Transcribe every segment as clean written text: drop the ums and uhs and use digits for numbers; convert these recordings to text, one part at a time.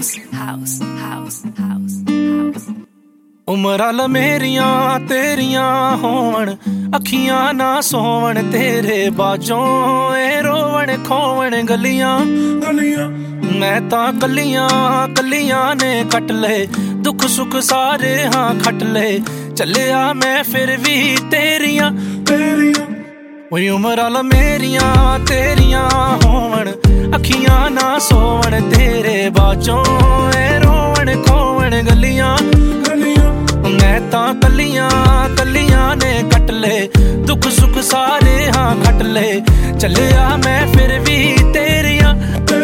ਉਮਰਾਂ ਮੇਰੀਆਂ ਤੇਰੀਆਂ ਹੋਵਣ, ਅੱਖੀਆਂ ਨਾ ਸੋਵਣ ਤੇਰੇ ਬਾਝੋਂ, ਏ ਰੋਵਣ ਖੋਵਣ ਗਲੀਆਂ। ਮੈਂ ਤਾਂ ਕੱਲੀਆਂ ਕੱਲੀਆਂ ਨੇ ਕੱਟ ਲਏ, ਦੁੱਖ ਸੁੱਖ ਸਾਰੇ ਹਾਂ ਖੱਟ ਲਏ, ਚੱਲਿਆ ਮੈਂ ਫਿਰ ਵੀ ਤੇਰੀਆਂ। ਓਏ ਉਮਰਾਂ ਮੇਰੀਆਂ ਤੇਰੀਆਂ ਹੋਵਣ, ਅੱਖੀਆਂ ਨਾ ਸੋਵਣ ਤੇਰੇ ਬਾਝੋਂ, ਏ ਰੋਵਣ ਖੋਵਣ ਗਲੀਆਂ। ਮੈਂ ਤਾਂ ਕੱਲੀਆਂ ਕੱਲੀਆਂ ਨੇ ਕੱਟ ਲਏ, ਦੁੱਖ ਸੁੱਖ ਸਾਰੇ ਹਾਂ ਖੱਟ ਲਏ, ਚੱਲਿਆ ਮੈਂ ਫਿਰ ਵੀ ਤੇਰੀਆਂ।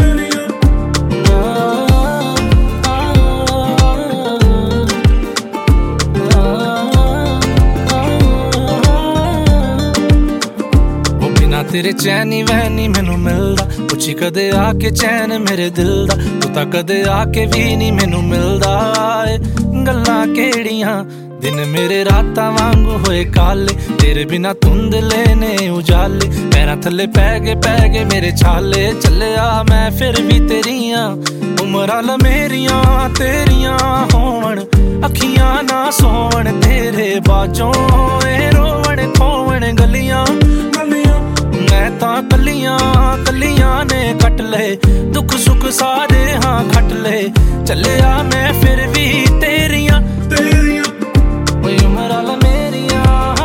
ਤੇਰੇ ਚੈਨ ਨੀ ਵੈਨ ਨੀ ਮੈਨੂੰ ਮਿਲਦਾ, ਪੁੱਛੀ ਕਦੇ ਆ ਕੇ ਚੈਨ ਮੇਰੇ ਦਿਲ ਦਾ, ਤੂੰ ਤਾਂ ਕਦੇ ਆ ਕੇ ਵੀ ਨੀ ਮੈਨੂੰ ਮਿਲਦਾ। ਏ ਗੱਲਾਂ ਕਿਹੜੀਆਂ ਦਿਨ ਮੇਰੇ ਰਾਤਾਂ ਵਾਂਗੂ ਹੋਏ ਕਾਲੇ, ਤੇਰੇ ਬਿਨਾ ਧੁੰਦਲੇ ਨੇ ਉਜਾਲੇ, ਪੈਰਾਂ ਥੱਲੇ ਪੈ ਗਏ ਮੇਰੇ ਛਾਲੇ, ਚੱਲਿਆ ਮੈਂ ਫਿਰ ਵੀ ਤੇਰੀਆਂ। ਉਮਰਾਂ ਮੇਰੀਆਂ ਤੇਰੀਆਂ ਹੋਵਣ, ਅੱਖੀਆਂ ਨਾ ਸੋਵਣ ਤੇਰੇ ਬਾਝੋਂ, ਏ ਰੋਵਣ ਖੋਵਣ ਗਲੀਆਂ। ਮੈਂ ਤਾਂ ਕੱਲੀਆਂ ਕੱਲੀਆਂ ਨੇ ਕੱਟ ਲਏ, ਦੁੱਖ ਸੁੱਖ ਸਾਰੇ ਹਾਂ ਖੱਟ ਲਏ, ਚੱਲਿਆ ਮੈਂ ਫਿਰ ਵੀ ਤੇਰੀਆਂ। ਓਏ ਉਮਰਾਂ ਮੇਰੀਆਂ,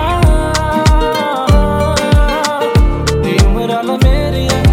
ਉਮਰਾਂ ਮੇਰੀਆਂ।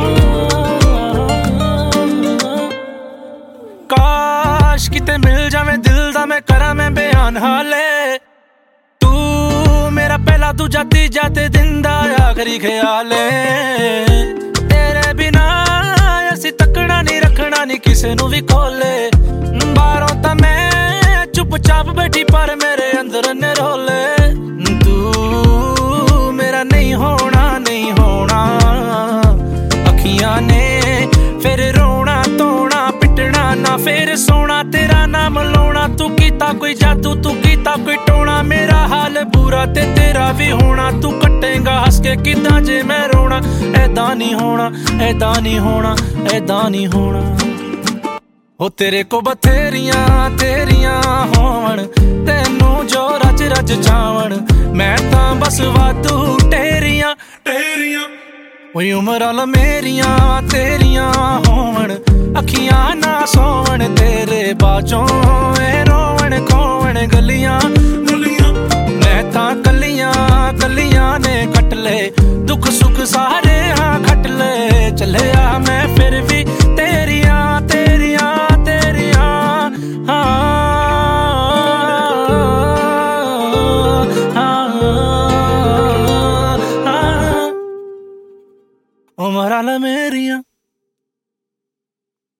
ਕਾਸ਼ ਕਿਤੇ ਮਿਲ ਜਾਵੇ ਦਿਲ ਦਾ ਮੈਂ ਕਰਾਂ ਮੈਂ ਬਿਆਨ ਹਾਲੇ, ਤੂੰ ਮੇਰਾ ਪਹਿਲਾ ਦੂਜਾ ਤੀਜਾ ਤੇ ਦਿਨ ਦਾ ਆਖਰੀ ਖਿਆਲ ਏ। ਤੇਰੇ ਬਿਨਾ ਅਸੀਂ ਤੱਕਣਾ ਨੀ ਰੱਖਣਾ ਨੀ ਕਿਸੇ ਨੂੰ ਵੀ ਖੋਲੇ, ਬਾਹਰੋਂ ਤਾਂ ਮੈਂ ਚੁੱਪ ਚਾਪ ਬੈਠੀ ਪਰ ਮੇਰੇ ਅੰਦਰ ਨੇ ਰੋਲੇ। ਤੂੰ ਮੇਰਾ ਨਹੀਂ ਹੋਣਾ ਨਹੀਂ ਹੋਣਾ, ਅੱਖੀਆਂ ਨੇ ਫਿਰ ਰੋਣਾ ਧੋਣਾ ਪਿੱਟਣਾ ਨਾ ਫਿਰ ਸੋਣਾ, ਤੇਰਾ ਨਾਮ ਲਾਉਣਾ। ਤੂੰ ਕੀਤਾ ਕੋਈ ਜਾਦੂ ਤੂੰ ਕੀਤਾ ਕੋਈ ਟੋਣਾ, ਮੇਰਾ ਹਾਲ ਬੁਰਾ ਤੇ ਤੇਰਾ ਵੀ ਹੋਣਾ, ਤੂੰ ਕੱਟੇਂਗਾ ਹੱਸ ਕੇ ਕਿੱਦਾਂ ਜੇ ਮੈਂ ਰੋਣਾ। ਐਦਾਂ ਨਹੀਂ ਹੋਣਾ ਐਦਾਂ ਨਹੀਂ ਹੋਣਾ ਐਦਾਂ ਨਹੀਂ ਹੋਣਾ। ਉਹ ਤੇਰੇ ਕੋ ਬਥੇਰੀਆਂ ਤੇਰੀਆਂ ਹੋਵਣ, ਤੈਨੂੰ ਜੋ ਰਜ ਰਜ ਜਾਵਣ, ਮੈਂ ਤਾਂ ਬਸ ਵਾਧੂ ਟੇਰੀਆਂ। ਓਏ ਉਮਰਾਂ ਮੇਰੀਆਂ ਤੇਰੀਆਂ ਹੋਵਣ, ਅੱਖੀਆਂ ਨਾ ਸੋਵਣ ਤੇਰੇ ਬਾਝੋਂ, ਏ ਰੋਵਣ ਖੋਵਣ ਗਲੀਆਂ। ਮੈਂ ਤਾਂ ਕੱਲੀਆਂ ਕੱਲੀਆਂ ਨੇ ਕੱਟ ਲਏ, ਦੁੱਖ ਸੁੱਖ ਸਾਰੇ ਹਾਂ ਖੱਟ ਲਏ, ਚੱਲਿਆ ਮੈਂ ਫਿਰ ਵੀ ਤੇਰੀਆਂ ਤੇਰੀਆਂ ਤੇਰੀਆਂ। ਉਮਰਾਂ ਮੇਰੀਆਂ।